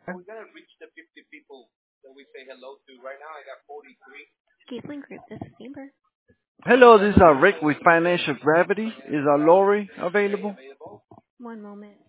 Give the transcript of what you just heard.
Caitlin Group, this is Amber. Hello, this is Rick with Financial Gravity. Is Lori available? One moment.